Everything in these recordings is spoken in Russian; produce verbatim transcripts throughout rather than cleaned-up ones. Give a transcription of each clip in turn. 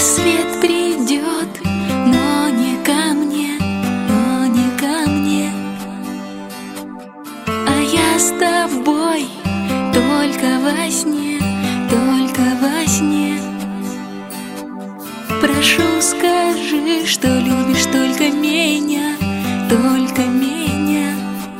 Рассвет придет, но не ко мне, но не ко мне. А я с тобой только во сне, только во сне. Прошу, скажи, что любишь только меня, только меня.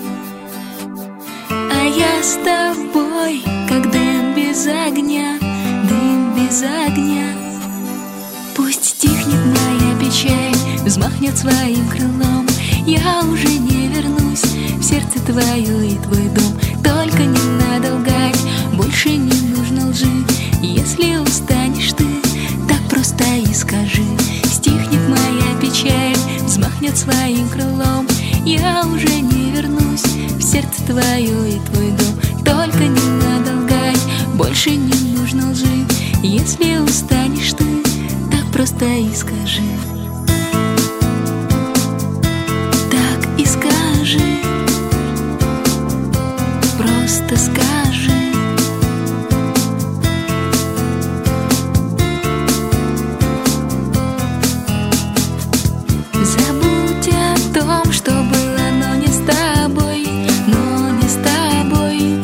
А я с тобой, как дым без огня, дым без огня. Пусть стихнет моя печаль, взмахнет своим крылом. Я уже не вернусь в сердце твое и твой дом. Только не надо лгать, больше не нужно лжи. Если устанешь ты, так просто и скажи. Стихнет моя печаль, взмахнет своим крылом. Я уже не вернусь в сердце твое и твой дом. Только не надо лгать, больше не нужно лжи. Если устанешь ты, так просто и скажи. Так и скажи, просто скажи. Забудь о том, что было, но не с тобой, но не с тобой.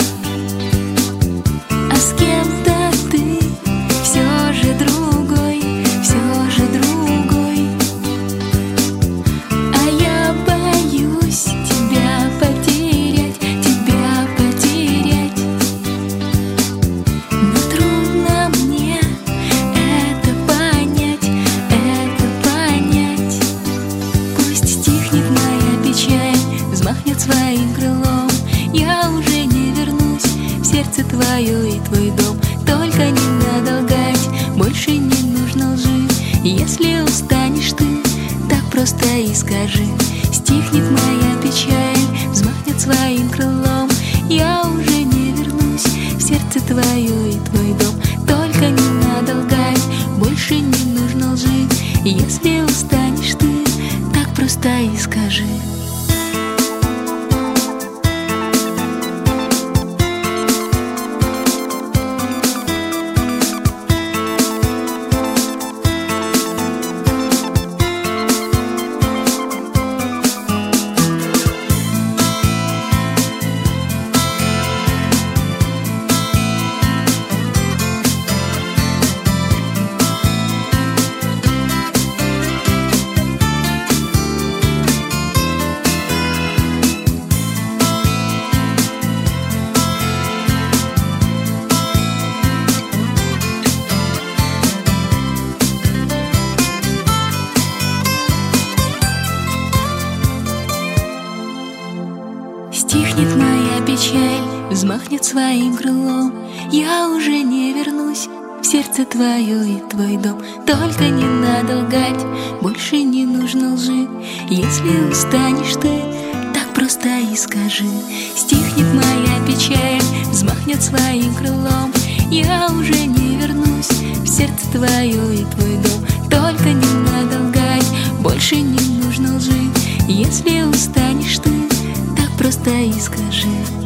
А с кем-то ты все же другой, все же другой. А я боюсь тебя потерять, тебя потерять. Но трудно мне это понять, это понять. Пусть стихнет моя печаль, взмахнет своим крылом. Я уже не вернусь в сердце твое и твой дом. Только не надо лгать, больше не нужно лжи. Если устанешь ты, так просто и скажи. Стихнет моя печаль, взмахнет своим крылом. Я уже не вернусь в сердце твое и твой дом. Только не надо лгать, больше не нужно лжи. Если устанешь ты, так просто и скажи. Стихнет моя печаль, взмахнет своим крылом. Я уже не вернусь в сердце твое и твой дом. Только не надо лгать, больше не нужно лжи. Если устанешь ты, так просто и скажи. Стихнет моя печаль, взмахнет своим крылом. Я уже не вернусь в сердце твое и твой дом. Только не надо лгать, больше не нужно лжи. Если устанешь ты, просто и скажи.